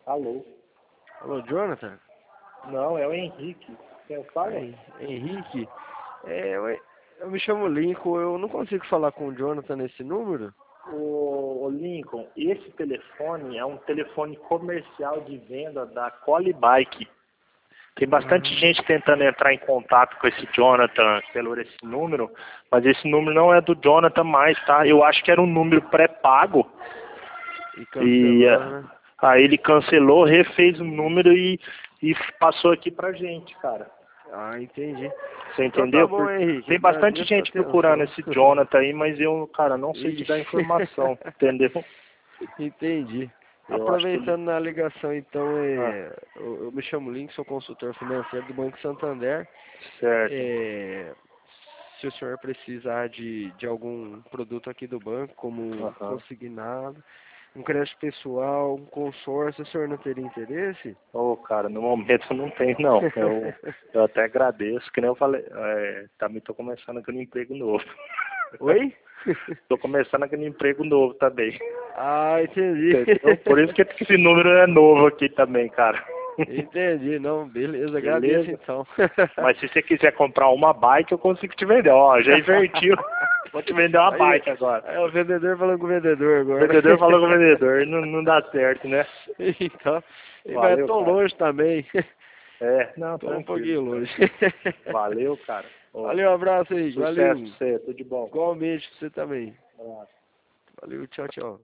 Alô? Alô, Jonathan? Não, é o Henrique. Quem fala? Henrique? Eu me chamo Lincoln, eu não consigo falar com o Jonathan nesse número? Ô Lincoln, esse telefone é um telefone comercial de venda da Collie Bike. Tem bastante gente tentando entrar em contato com esse Jonathan pelo esse número, mas esse número não é do Jonathan mais, tá? Eu acho que era um número pré-pago. E cancelou, né? Aí ele cancelou, refez o número e passou aqui pra gente, cara. Ah, entendi. Você Então entendeu? tá bom, Henrique. Tem bastante Agradeço a gente atenção. procurando esse Jonathan aí, mas eu, cara, não sei te dar Ixi. informação, entendeu? Entendi. Eu acho que ele... Aproveitando na ligação, então, eu me chamo Link, sou consultor financeiro do Banco Santander. Certo. Se o senhor precisar de algum produto aqui do banco, como consignado, um crédito pessoal, um consórcio, o senhor não teria interesse? Ô, cara, no momento não tem, não. Eu até agradeço, que nem eu falei, também tô começando aquele emprego novo. Oi? Tô começando aquele emprego novo também. Ah, entendi. Entendeu? Por isso que esse número é novo aqui também, cara. Entendi, não, beleza, Beleza? agradeço então. Mas se você quiser comprar uma bike, eu consigo te vender. Ó, já invertiu. Vou te vender uma bike agora. É o vendedor falando com o vendedor agora. O vendedor falou com o vendedor, não dá certo, né? Então, Valeu, tô cara. longe também. Não, Tô um tranquilo. pouquinho longe. Valeu, cara. Valeu, um abraço aí. Sucesso Valeu. pra você, tudo de bom. Igualmente pra você também. Um abraço. Valeu, tchau, tchau.